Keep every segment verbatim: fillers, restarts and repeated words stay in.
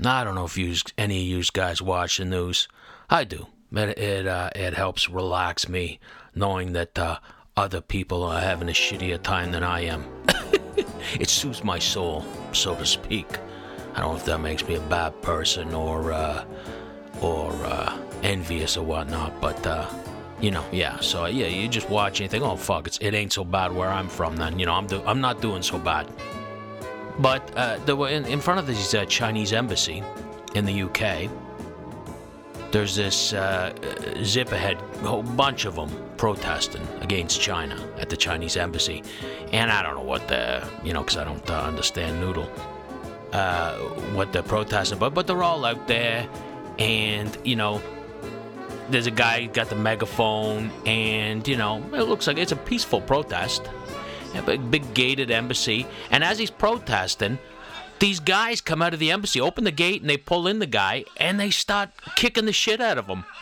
Now, I don't know if you, any of you guys watch the news. I do. It it, uh, it helps relax me knowing that uh, other people are having a shittier time than I am. It soothes my soul, so to speak. I don't know if that makes me a bad person or uh, or uh, envious or whatnot, but uh, you know, yeah. So yeah, you just watch and you think, oh fuck, it's, it ain't so bad where I'm from. Then you know, I'm do, I'm not doing so bad. But uh, there were in, in front of this uh, Chinese embassy in the U K. There's this uh, zip-ahead, a whole bunch of them protesting against China at the Chinese embassy. And I don't know what the, you know, because I don't uh, understand noodle, uh, what they're protesting about, but they're all out there. And, you know, there's a guy got the megaphone, and, you know, it looks like it's a peaceful protest. A big, big gated embassy. And as he's protesting, these guys come out of the embassy, open the gate, and they pull in the guy, and they start kicking the shit out of him.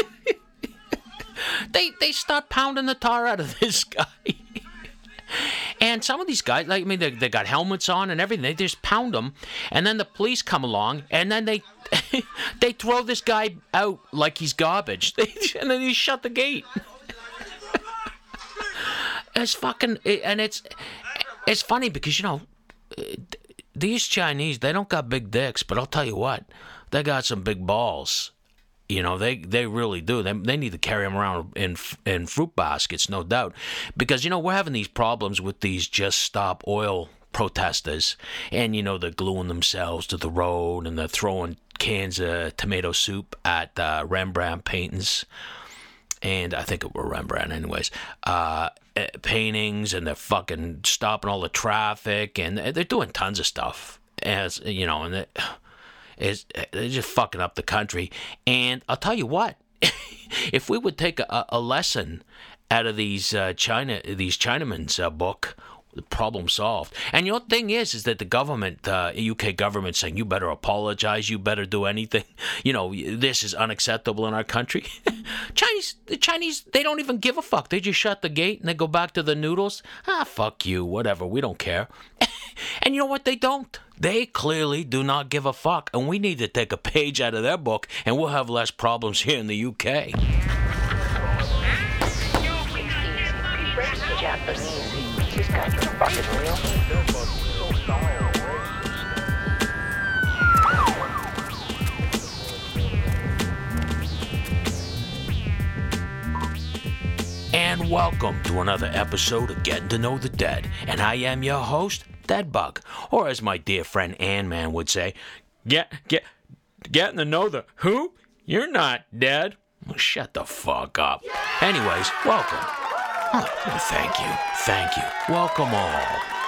they they start pounding the tar out of this guy. And some of these guys, like I mean, they, they got helmets on and everything. They just pound them, and then the police come along, and then they they throw this guy out like he's garbage, and then they shut the gate. It's fucking, and it's it's funny because, you know, these Chinese, they don't got big dicks, but I'll tell you what, they got some big balls. You know, they, they really do. They they need to carry them around in in fruit baskets, no doubt. Because, you know, we're having these problems with these Just Stop Oil protesters. And, you know, they're gluing themselves to the road, and they're throwing cans of tomato soup at uh, Rembrandt paintings. And I think it were Rembrandt anyways. Uh, paintings, and they're fucking stopping all the traffic, and they're doing tons of stuff. As you know, and it, it's, they're just fucking up the country. And I'll tell you what, if we would take a, a lesson out of these uh, China, these Chinamen's uh, book, the problem solved. And your thing is, is that the government, uh, U K government, saying you better apologize, you better do anything. You know, this is unacceptable in our country. Chinese, the Chinese, they don't even give a fuck. They just shut the gate and they go back to the noodles. Ah, fuck you, whatever. We don't care. And you know what? They don't. They clearly do not give a fuck. And we need to take a page out of their book, and we'll have less problems here in the U K. And welcome to another episode of Getting to Know the Dead. And I am your host, Deadbug. Or as my dear friend Ant-Man would say, get, get, getting to know the who? You're not dead. Well, shut the fuck up. Anyways, welcome. Oh, well, thank you. Thank you. Welcome all.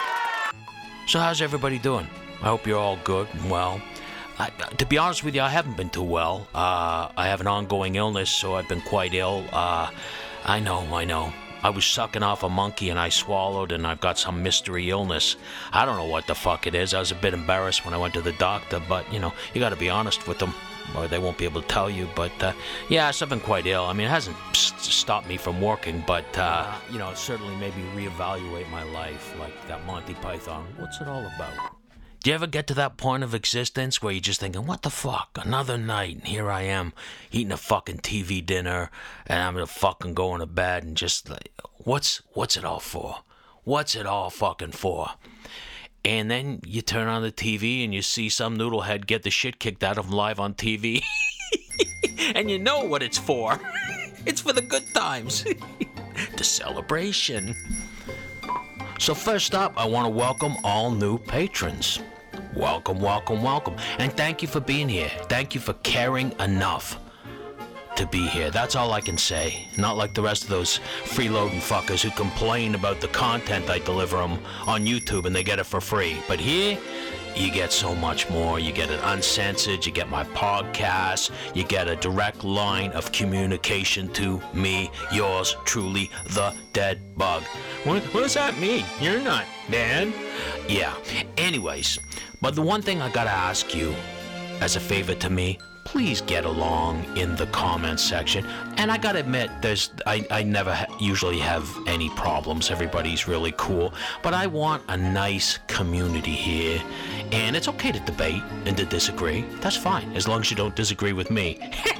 So how's everybody doing? I hope you're all good and well. I, to be honest with you, I haven't been too well. Uh, I have an ongoing illness, so I've been quite ill. Uh, I know, I know. I was sucking off a monkey and I swallowed, and I've got some mystery illness. I don't know what the fuck it is. I was a bit embarrassed when I went to the doctor, but, you know, you gotta be honest with them, or they won't be able to tell you. But, uh, yeah, I've been quite ill. I mean, it hasn't stopped me from working, but, uh, you know, it certainly made me reevaluate my life, like that Monty Python. What's it all about? Do you ever get to that point of existence where you're just thinking, what the fuck, another night, and here I am, eating a fucking T V dinner, and I'm gonna fucking going to bed, and just like, what's, what's it all for? What's it all fucking for? And then you turn on the T V and you see some noodlehead get the shit kicked out of him live on T V. And you know what it's for. It's for the good times. The celebration. So first up, I want to welcome all new patrons. Welcome, welcome, welcome. And thank you for being here. Thank you for caring enough to be here. That's all I can say. Not like the rest of those freeloading fuckers who complain about the content I deliver them on YouTube and they get it for free. But here, you get so much more. You get it uncensored. You get my podcast. You get a direct line of communication to me, yours truly, the Dead Bug. What, what does that mean? You're not dead. Yeah. Anyways, but the one thing I gotta ask you, as a favor to me, please get along in the comments section. And I gotta admit, there's I, I never ha- usually have any problems. Everybody's really cool. But I want a nice community here. And it's okay to debate and to disagree. That's fine, as long as you don't disagree with me.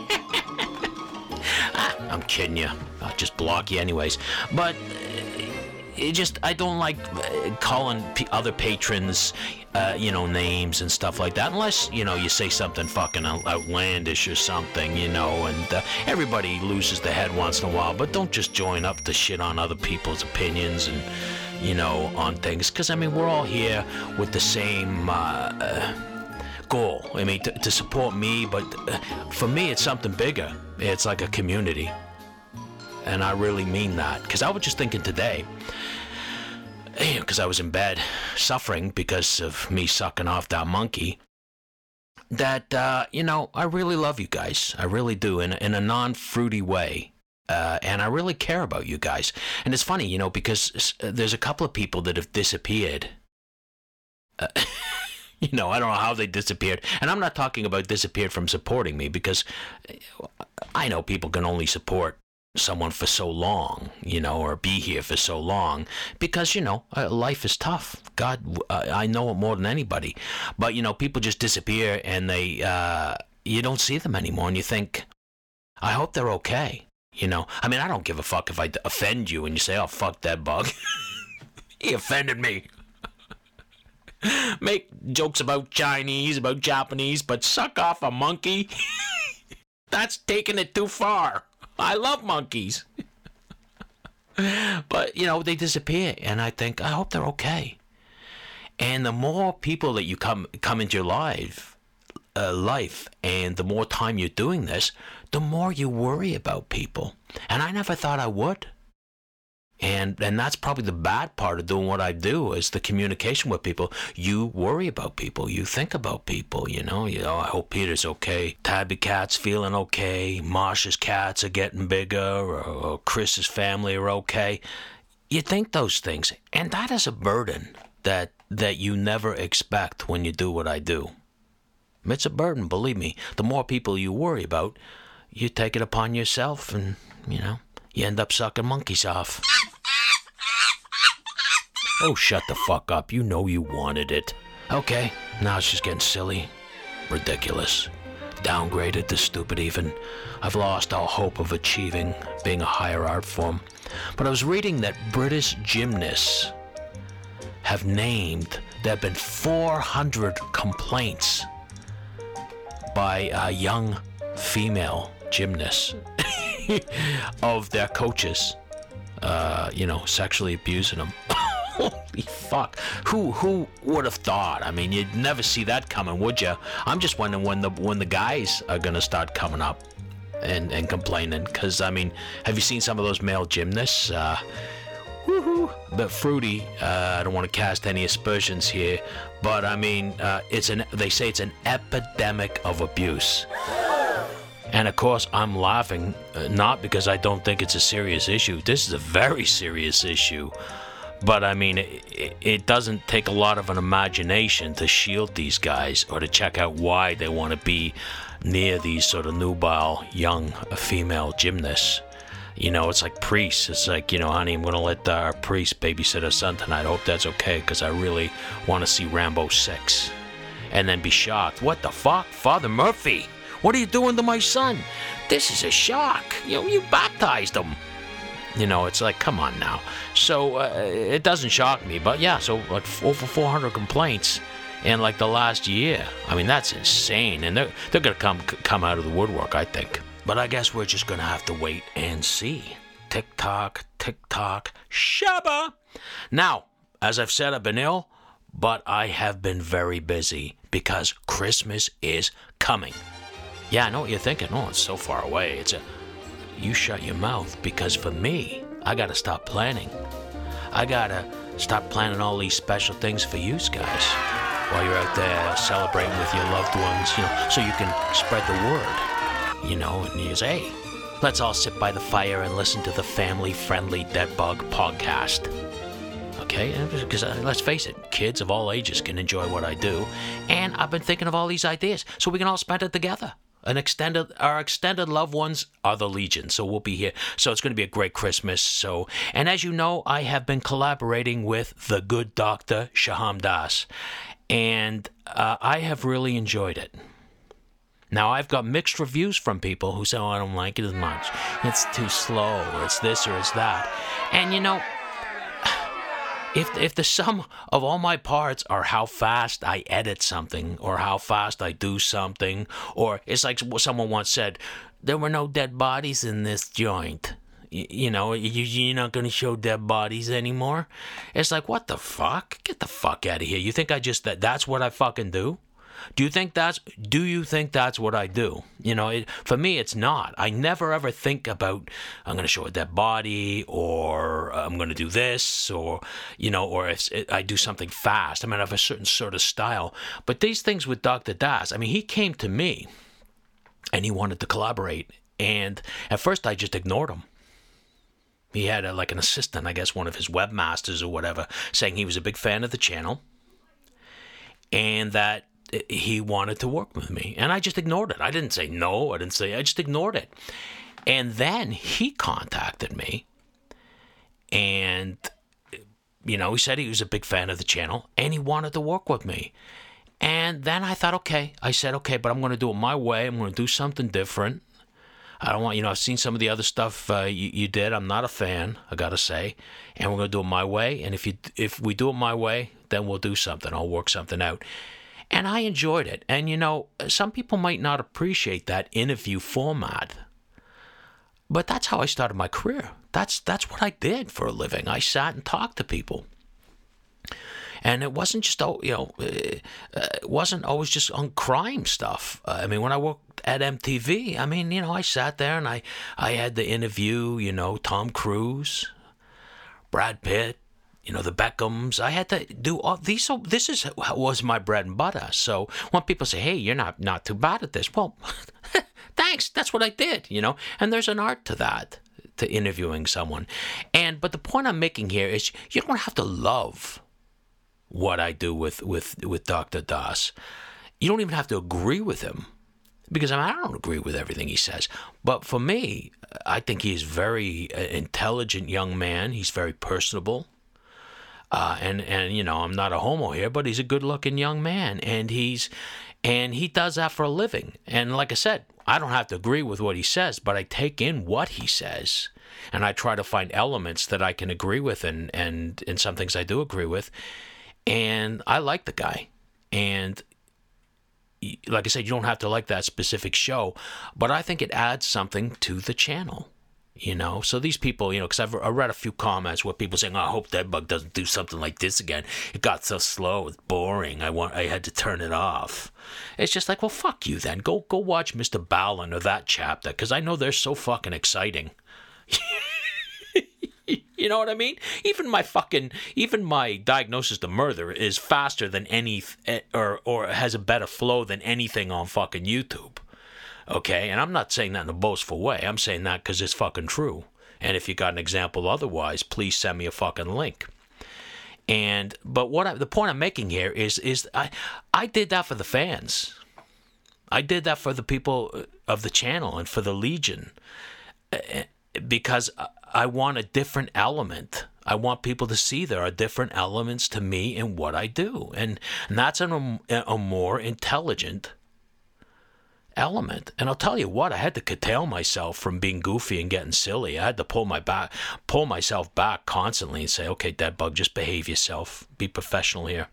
ah, I'm kidding you. I'll just block you anyways. But it just, I don't like calling p- other patrons, uh, you know, names and stuff like that, unless, you know, you say something fucking outlandish or something, you know, and uh, everybody loses their head once in a while, but don't just join up to shit on other people's opinions and, you know, on things, because, I mean, we're all here with the same, uh, uh goal. I mean, to, to support me, but uh, for me, it's something bigger. It's like a community. And I really mean that, because I was just thinking today, because I was in bed suffering because of me sucking off that monkey, that, uh, you know, I really love you guys. I really do, in, in a non-fruity way. Uh, and I really care about you guys. And it's funny, you know, because there's a couple of people that have disappeared. Uh, you know, I don't know how they disappeared. And I'm not talking about disappeared from supporting me, because I know people can only support someone for so long, you know, or be here for so long, because, you know, uh, life is tough. God, uh, I know it more than anybody. But, you know, people just disappear and they, uh, you don't see them anymore, and you think, I hope they're okay. You know, I mean, I don't give a fuck if I offend you and you say, oh, fuck that bug. He offended me. Make jokes about Chinese, about Japanese, but suck off a monkey? That's taking it too far. I love monkeys. But, you know, they disappear, and I think, I hope they're okay. And the more people that you come come into your life, uh, life, and the more time you're doing this, the more you worry about people. And I never thought I would. And and that's probably the bad part of doing what I do, is the communication with people. You worry about people. You think about people, you know. You know, I hope Peter's okay. Tabby Cat's feeling okay. Marsha's cats are getting bigger. Or, or Chris's family are okay. You think those things. And that is a burden that that you never expect when you do what I do. It's a burden, believe me. The more people you worry about, you take it upon yourself, and, you know, you end up sucking monkeys off. Oh, shut the fuck up. You know you wanted it. Okay, now it's just getting silly. Ridiculous. Downgraded to stupid even. I've lost all hope of achieving being a higher art form. But I was reading that British gymnasts have named, there have been four hundred complaints by uh, young female gymnasts of their coaches, uh, you know, sexually abusing them. Holy fuck. Who who would have thought? I mean, you'd never see that coming, would you? I'm just wondering when the when the guys are going to start coming up and, and complaining. Because, I mean, have you seen some of those male gymnasts? Uh, woohoo. But fruity. Uh, I don't want to cast any aspersions here. But, I mean, uh, it's an. they say it's an epidemic of abuse. And, of course, I'm laughing, uh, not because I don't think it's a serious issue. This is a very serious issue. But, I mean, it, it doesn't take a lot of an imagination to shield these guys or to check out why they want to be near these sort of nubile young female gymnasts. You know, it's like priests. It's like, you know, honey, I'm going to let our priest babysit our son tonight. I hope that's okay, because I really want to see Rambo six. And then be shocked. What the fuck? Father Murphy, what are you doing to my son? This is a shock. You know, you baptized him. You know, it's like, come on now. So, uh, it doesn't shock me. But, yeah, so, like, over four hundred complaints in, like, the last year. I mean, that's insane. And they're, they're going to come come out of the woodwork, I think. But I guess we're just going to have to wait and see. Tick-tock, tick-tock, shabba. Now, as I've said, I've been ill, but I have been very busy because Christmas is coming. Yeah, I know what you're thinking. Oh, it's so far away. It's a... You shut your mouth, because for me, I gotta stop planning. I gotta stop planning all these special things for you guys while you're out there celebrating with your loved ones, you know, so you can spread the word, you know, and you say, hey, let's all sit by the fire and listen to the family-friendly Dead Bug podcast. Okay? okay? Because uh, let's face it, kids of all ages can enjoy what I do. And I've been thinking of all these ideas so we can all spend it together. An extended, our extended loved ones are the Legion, so we'll be here. So it's going to be a great Christmas. So, and as you know, I have been collaborating with the good doctor Shaham Das, and uh, I have really enjoyed it. Now, I've got mixed reviews from people who say, oh, I don't like it as much. It's too slow, or it's this, or it's that. And, you know, if if the sum of all my parts are how fast I edit something, or how fast I do something, or it's like someone once said, there were no dead bodies in this joint. You, you know, you, you're not going to show dead bodies anymore? It's like, what the fuck? Get the fuck out of here. You think I just, that that's what I fucking do? Do you think that's do you think that's what I do? You know, it, for me, it's not. I never ever think about I'm going to show a dead body, or I'm going to do this, or you know, or if I do something fast. I mean, I have a certain sort of style. But these things with Doctor Das, I mean, he came to me and he wanted to collaborate, and at first I just ignored him. He had a, like an assistant, I guess, one of his webmasters or whatever, saying he was a big fan of the channel, and that he wanted to work with me, and I just ignored it. I didn't say no. I didn't say, I just ignored it. And then he contacted me, and, you know, he said he was a big fan of the channel, and he wanted to work with me. And then I thought, okay, I said, okay, but I'm going to do it my way. I'm going to do something different. I don't want, you know, I've seen some of the other stuff uh, you, you did. I'm not a fan, I got to say. And we're going to do it my way. And if you if we do it my way, then we'll do something. I'll work something out. And I enjoyed it. And, you know, some people might not appreciate that interview format. But that's how I started my career. That's that's what I did for a living. I sat and talked to people. And it wasn't just, you know, it wasn't always just on crime stuff. I mean, when I worked at M T V, I mean, you know, I sat there and I, I had to interview, you know, Tom Cruise, Brad Pitt, you know, the Beckhams. I had to do all these. So this is was my bread and butter. So when people say, hey, you're not, not too bad at this. Well, thanks. That's what I did, you know. And there's an art to that, to interviewing someone. And but the point I'm making here is you don't have to love what I do with, with, with Doctor Das. You don't even have to agree with him. Because I, mean, I don't agree with everything he says. But for me, I think he's a very intelligent young man. He's very personable. Uh, and, and, you know, I'm not a homo here, but he's a good-looking young man. And he's and he does that for a living. And like I said, I don't have to agree with what he says, but I take in what he says. And I try to find elements that I can agree with, and, and, and some things I do agree with. And I like the guy. And like I said, you don't have to like that specific show, but I think it adds something to the channel, you know? So these people, you know, because I've I read a few comments where people saying, oh, I hope Deadbug doesn't do something like this again. It got so slow, it's boring. I want, I had to turn it off. It's just like, well, fuck you then. Go, go watch Mister Ballin or that chapter, because I know they're so fucking exciting. You know what I mean? Even my fucking, even my Diagnosis to Murder is faster than any, or or has a better flow than anything on fucking YouTube. Okay? And I'm not saying that in a boastful way. I'm saying that because it's fucking true. And if you got an example otherwise, please send me a fucking link. And, but what I, the point I'm making here is, is I, I did that for the fans. I did that for the people of the channel and for the Legion. Because I want a different element. I want people to see there are different elements to me in what I do. And, and that's an, a more intelligent element. And I'll tell you what, I had to curtail myself from being goofy and getting silly. I had to pull my back, pull myself back constantly and say, okay, Deadbug, just behave yourself. Be professional here.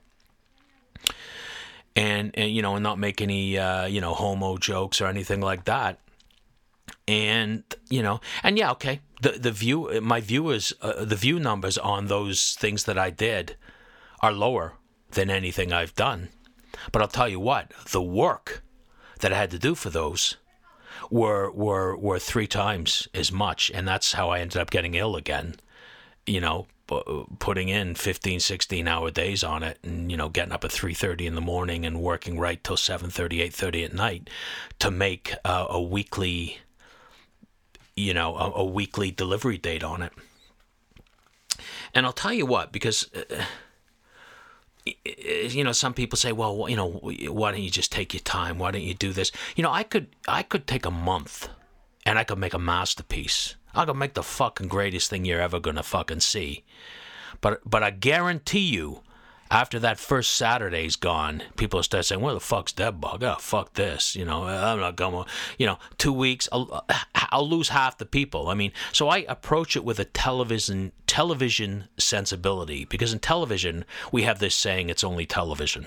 And, and you know, and not make any, uh, you know, homo jokes or anything like that. And, you know, and yeah, okay, the the view, my viewers, uh, the view numbers on those things that I did are lower than anything I've done. But I'll tell you what, the work that I had to do for those were were were three times as much. And that's how I ended up getting ill again, you know, putting in fifteen, sixteen hour days on it, and, you know, getting up at three thirty in the morning and working right till seven thirty, eight thirty at night to make uh, a weekly... you know, a, a weekly delivery date on it. And I'll tell you what, because, uh, you know, some people say, well, you know, why don't you just take your time? Why don't you do this? You know, I could, I could take a month and I could make a masterpiece. I could make the fucking greatest thing you're ever going to fucking see. But, but I guarantee you, after that first Saturday's gone, people start saying, where the fuck's Dead Bug? Oh, fuck this. You know, I'm not going to, you know, two weeks, I'll, I'll lose half the people. I mean, so I approach it with a television television sensibility, because in television, we have this saying, it's only television.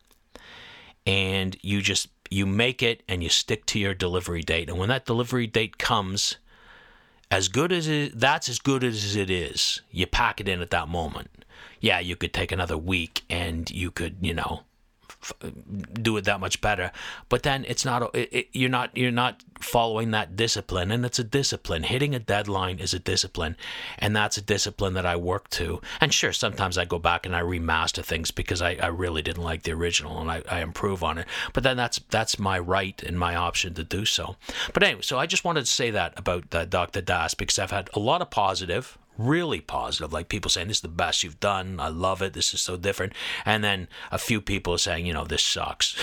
And you just, you make it and you stick to your delivery date. And when that delivery date comes, as good as it, that's as good as it is. You pack it in at that moment. Yeah, you could take another week and you could, you know, f- do it that much better. But then it's not, it, it, you're not, you're not following that discipline, and it's a discipline. Hitting a deadline is a discipline, and that's a discipline that I work to. And sure, sometimes I go back and I remaster things because I, I really didn't like the original, and I, I improve on it. But then that's that's my right and my option to do so. But anyway, so I just wanted to say that about uh, Doctor Das, because I've had a lot of positive, really positive, like people saying, this is the best you've done, I love it, this is so different. And then a few people saying, you know, this sucks.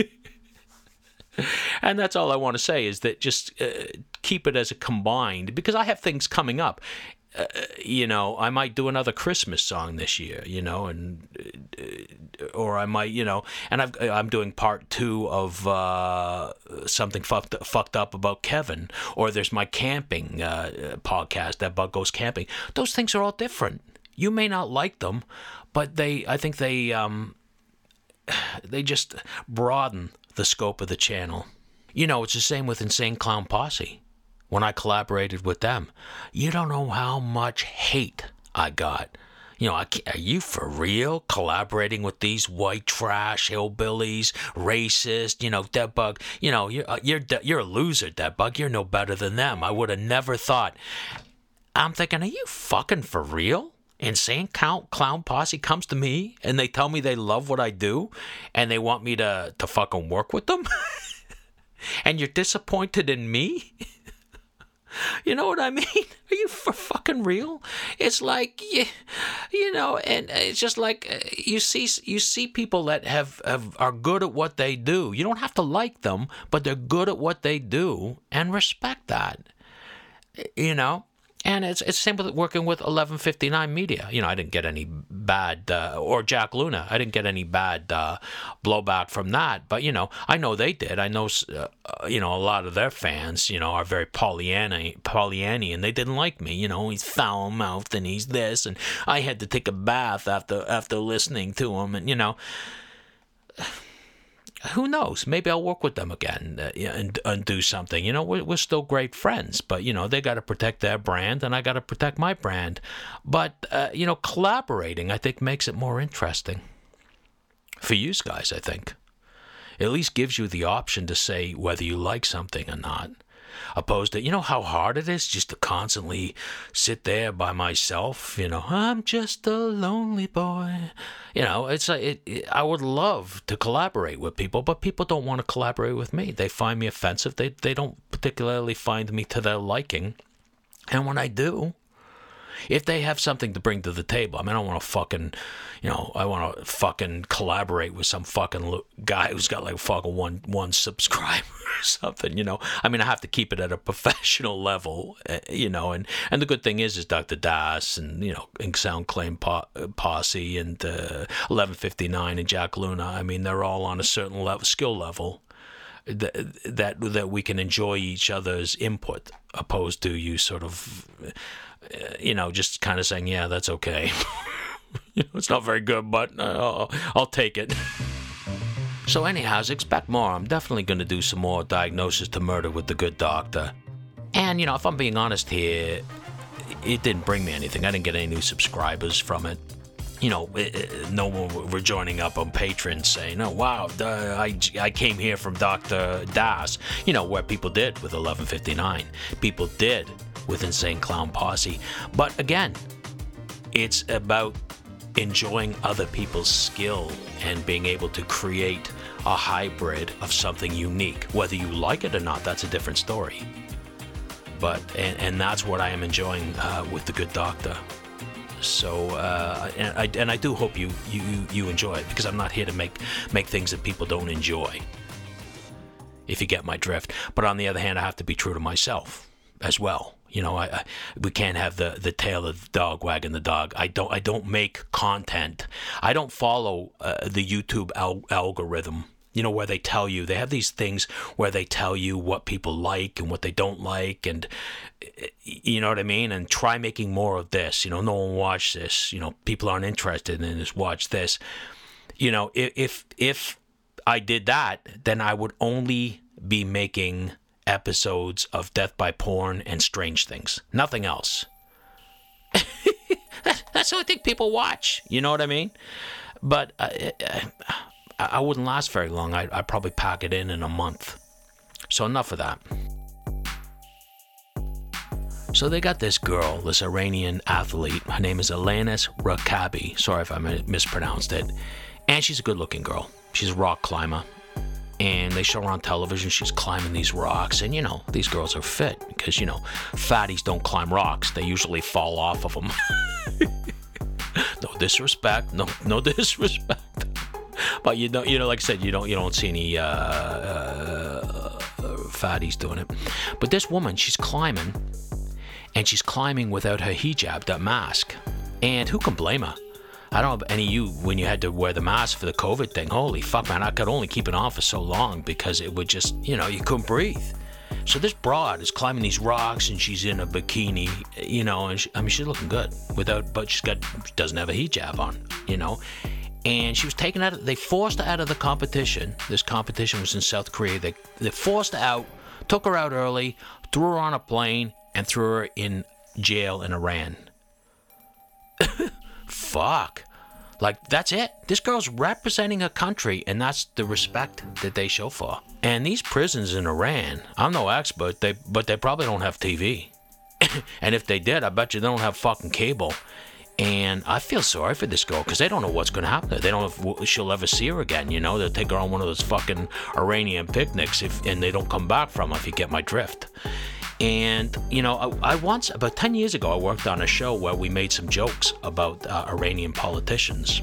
And that's all I want to say, is that just uh, keep it as a combined, because I have things coming up. Uh, you know, I might do another Christmas song this year, you know, and uh, or I might, you know, and I've, I'm doing part two of uh, something fucked fucked up about Kevin, or there's my camping uh, podcast, That Bug Goes Camping. Those things are all different. You may not like them, but they, I think they, um, they just broaden the scope of the channel. You know, it's the same with Insane Clown Posse. When I collaborated with them, you don't know how much hate I got. You know, I are you for real collaborating with these white trash hillbillies, racist? You know, Dead Bug. You know, you're you're you're a loser, Dead Bug. You're no better than them. I would have never thought. I'm thinking, are you fucking for real? Insane Clown Posse comes to me and they tell me they love what I do, and they want me to to fucking work with them. And you're disappointed in me? You know what I mean? Are you for fucking real? It's like, you, you know, and it's just like you see you see people that have, have are good at what they do. You don't have to like them, but they're good at what they do, and respect that. You know? And it's it's same with working with eleven fifty-nine Media. You know, I didn't get any bad, uh, or Jack Luna. I didn't get any bad uh, blowback from that. But, you know, I know they did. I know, uh, you know, a lot of their fans, you know, are very Pollyanna, Pollyanny, and they didn't like me. You know, he's foul-mouthed and he's this. And I had to take a bath after after listening to him. And, you know, who knows? Maybe I'll work with them again uh, and, and do something. You know, we're, we're still great friends, but, you know, they got to protect their brand and I got to protect my brand. But, uh, you know, collaborating, I think, makes it more interesting for you guys, I think. It at least gives you the option to say whether you like something or not. Opposed to, you know how hard it is just to constantly sit there by myself, you know, I'm just a lonely boy. You know, it's a, it, it, I would love to collaborate with people, but people don't want to collaborate with me. They find me offensive. They they don't particularly find me to their liking. And when I do, if they have something to bring to the table, I mean, I don't want to fucking, you know, I want to fucking collaborate with some fucking guy who's got like fucking one one subscriber or something, you know. I mean, I have to keep it at a professional level, uh, you know. And, and the good thing is, is Doctor Das and, you know, Ink Sound Claim po- Posse and uh, eleven fifty-nine and Jack Luna, I mean, they're all on a certain level, skill level. That, that that we can enjoy each other's input, opposed to you sort of, uh, you know, just kind of saying, yeah, that's okay. You know, it's not very good, but uh, I'll, I'll take it. So anyhow, expect more. I'm definitely going to do some more Diagnosis to Murder with the Good Doctor. And, you know, if I'm being honest here, it didn't bring me anything. I didn't get any new subscribers from it. You know, no one were joining up on Patreon saying, oh, wow, uh, I, I came here from Doctor Das. You know, where people did with eleven fifty-nine. People did with Insane Clown Posse. But again, it's about enjoying other people's skill and being able to create a hybrid of something unique. Whether you like it or not, that's a different story. But, and, and that's what I am enjoying uh, with The Good Doctor. So, uh, and I and I do hope you you you enjoy it, because I'm not here to make make things that people don't enjoy. If you get my drift. But on the other hand, I have to be true to myself as well. You know, I, I we can't have the, the tail of the dog wagging the dog. I don't I don't make content. I don't follow uh, the YouTube al- algorithm. You know, where they tell you, they have these things where they tell you what people like and what they don't like, and you know what I mean? And try making more of this. You know, no one watched this. You know, people aren't interested in this. Watch this. You know, if if if I did that, then I would only be making episodes of Death by Porn and Strange Things. Nothing else. That's the only thing people watch. You know what I mean? But uh, I, I wouldn't last very long. I'd, I'd probably pack it in in a month. So enough of that. So they got this girl, this Iranian athlete. Her name is Alanis Rakabi. Sorry if I mispronounced it. And she's a good-looking girl. She's a rock climber. And they show her on television. She's climbing these rocks. And, you know, these girls are fit because, you know, fatties don't climb rocks. They usually fall off of them. No disrespect. No no disrespect. But, you know, you know, like I said, you don't, you don't see any uh, uh, fatties doing it. But this woman, she's climbing. And she's climbing without her hijab, that mask. And who can blame her? I don't know if any of you, when you had to wear the mask for the COVID thing, holy fuck, man, I could only keep it on for so long because it would just, you know, you couldn't breathe. So this broad is climbing these rocks and she's in a bikini, you know, and she, I mean, she's looking good without, but she's got, she doesn't have a hijab on, you know. And she was taken out of, they forced her out of the competition. This competition was in South Korea. They, they forced her out, took her out early, threw her on a plane, and threw her in jail in Iran. Fuck. Like, that's it. This girl's representing her country, and that's the respect that they show for. And these prisons in Iran, I'm no expert, they but they probably don't have T V. And if they did, I bet you they don't have fucking cable. And I feel sorry for this girl, because they don't know what's going to happen to her. They don't know if she'll ever see her again, you know? They'll take her on one of those fucking Iranian picnics, if and they don't come back from her, if you get my drift. And, you know, I, I once, about ten years ago, I worked on a show where we made some jokes about uh, Iranian politicians.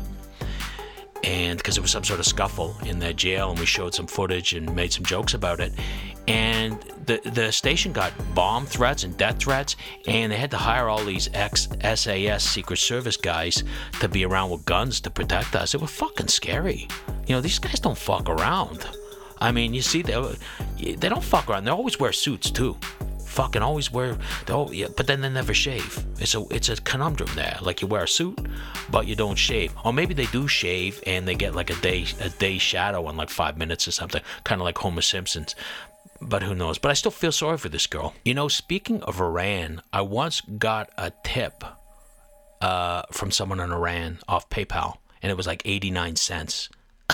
And because there was some sort of scuffle in their jail, and we showed some footage and made some jokes about it. And the the station got bomb threats and death threats, and they had to hire all these ex-S A S Secret Service guys to be around with guns to protect us. It was fucking scary. You know, these guys don't fuck around. I mean, you see, they, they don't fuck around. They always wear suits, too. Fucking always wear, oh yeah, but then they never shave. It's a it's a conundrum there. Like, you wear a suit, but you don't shave. Or maybe they do shave and they get like a day a day shadow in like five minutes or something, kind of like Homer Simpson's. But who knows? But I still feel sorry for this girl. You know, speaking of Iran, I once got a tip uh, from someone in Iran off PayPal, and it was like eighty-nine cents.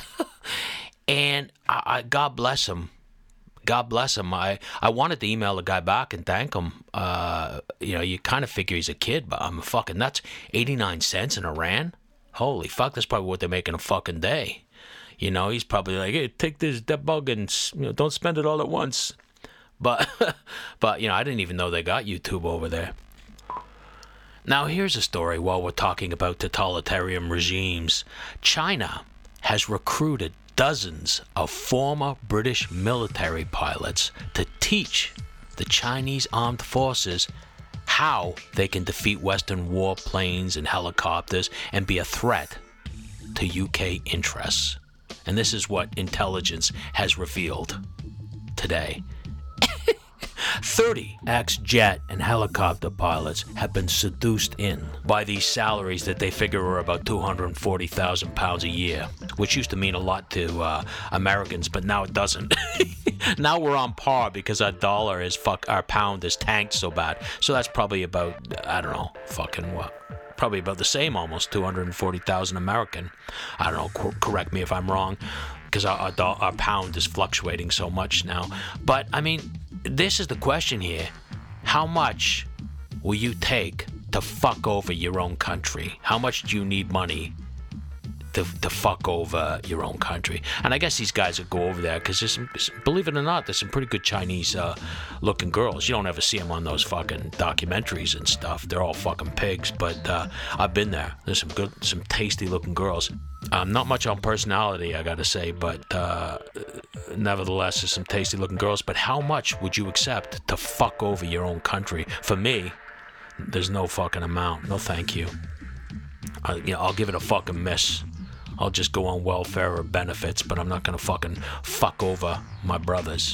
And I, I, God bless him. God bless him. I, I wanted to email the guy back and thank him. Uh, you know, you kind of figure he's a kid, but I'm fucking nuts. eighty-nine cents in Iran? Holy fuck, that's probably what they're making a fucking day. You know, he's probably like, hey, take this that bug and, you know, don't spend it all at once. But, but you know, I didn't even know they got YouTube over there. Now, here's a story while we're talking about totalitarian regimes. China has recruited dozens of former British military pilots to teach the Chinese armed forces how they can defeat Western warplanes and helicopters and be a threat to U K interests. And this is what intelligence has revealed today. thirty ex-jet and helicopter pilots have been seduced in by these salaries that they figure are about two hundred forty thousand pounds a year, which used to mean a lot to uh, Americans, but now it doesn't. Now we're on par because our dollar is fuck, our pound is tanked so bad. So that's probably about, I don't know, fucking what? Probably about the same, almost two hundred forty thousand American. I don't know, cor- correct me if I'm wrong, because our, our, do- our pound is fluctuating so much now. But, I mean, this is the question here. How much will you take to fuck over your own country? How much do you need money to, to fuck over your own country. And I guess these guys will go over there because there's some, believe it or not, there's some pretty good Chinese uh, looking girls. You don't ever see them on those fucking documentaries and stuff. They're all fucking pigs. But uh, I've been there. There's some good, some tasty looking girls. Um, not much on personality, I gotta say, but uh, nevertheless, there's some tasty looking girls. But how much would you accept to fuck over your own country? For me, there's no fucking amount. No thank you. I, you know, I'll give it a fucking miss. I'll just go on welfare or benefits, but I'm not gonna fucking fuck over my brothers.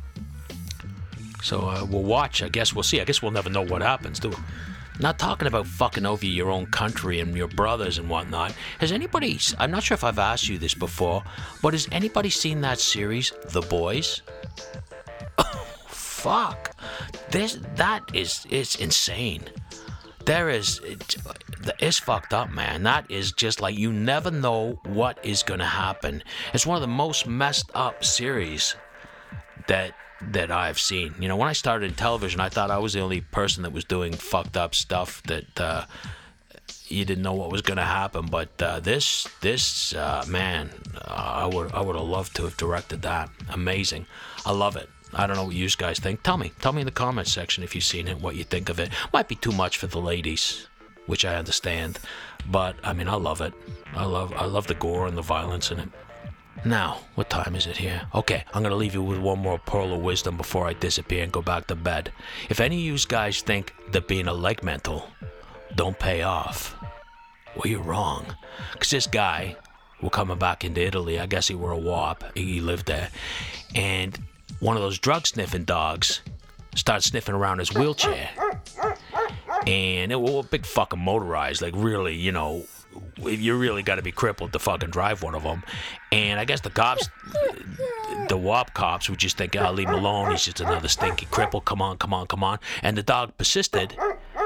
So uh, we'll watch. I guess we'll see. I guess we'll never know what happens, do we? Not talking about fucking over your own country and your brothers and whatnot. Has anybody, I'm not sure if I've asked you this before, but has anybody seen that series, The Boys? Oh, fuck. This, that is, is insane. There is, it, it's fucked up, man. That is just like, you never know what is going to happen. It's one of the most messed up series that that I've seen. You know, when I started in television, I thought I was the only person that was doing fucked up stuff that uh, you didn't know what was going to happen. But uh, this, this uh, man, uh, I would I would have loved to have directed that. Amazing. I love it. I don't know what you guys think. Tell me. Tell me in the comments section if you've seen it, what you think of it. Might be too much for the ladies, which I understand. But, I mean, I love it. I love I love the gore and the violence in it. Now, what time is it here? Okay, I'm going to leave you with one more pearl of wisdom before I disappear and go back to bed. If any of you guys think that being a leg mental don't pay off, well, you're wrong. Because this guy, we're coming back into Italy, I guess he were a W A P, he lived there, and one of those drug-sniffing dogs started sniffing around his wheelchair. And it was a big fucking motorized, like really, you know, you really got to be crippled to fucking drive one of them. And I guess the cops, the W A P cops would just think, I'll leave him alone. He's just another stinky cripple. Come on, come on, come on. And the dog persisted.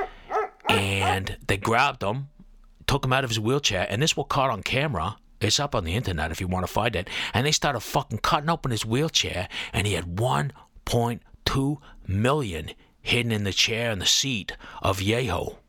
And they grabbed him, took him out of his wheelchair. And this was caught on camera. It's up on the internet if you want to find it. And they started fucking cutting open his wheelchair. And he had one point two million hidden in the chair and the seat of Yeho.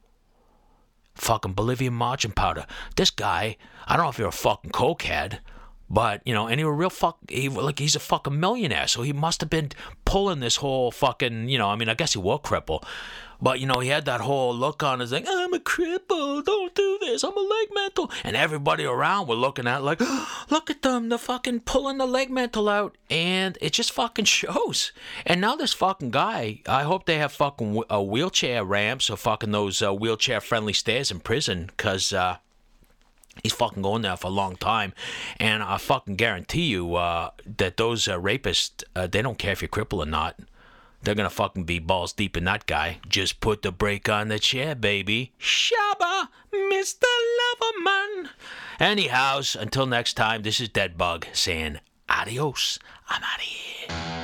Fucking Bolivian marching powder. This guy, I don't know if you're a fucking cokehead, but, you know, and he was real fuck, he, like, he's a fucking millionaire, so he must have been pulling this whole fucking, you know, I mean, I guess he was crippled, but, you know, he had that whole look on his like, I'm a cripple, don't do this, I'm a leg mental, and everybody around were looking at it like, oh, look at them, they're fucking pulling the leg mental out, and it just fucking shows. And now this fucking guy, I hope they have fucking uh, wheelchair ramps or fucking those uh, wheelchair-friendly stairs in prison, because, uh, he's fucking going there for a long time, and I fucking guarantee you uh, that those uh, rapists, uh, they don't care if you're crippled or not. They're gonna fucking be balls deep in that guy. Just put the brake on the chair, baby. Shabba, Mister Loverman. Anyhows, until next time, this is Deadbug saying adios. I'm out of here.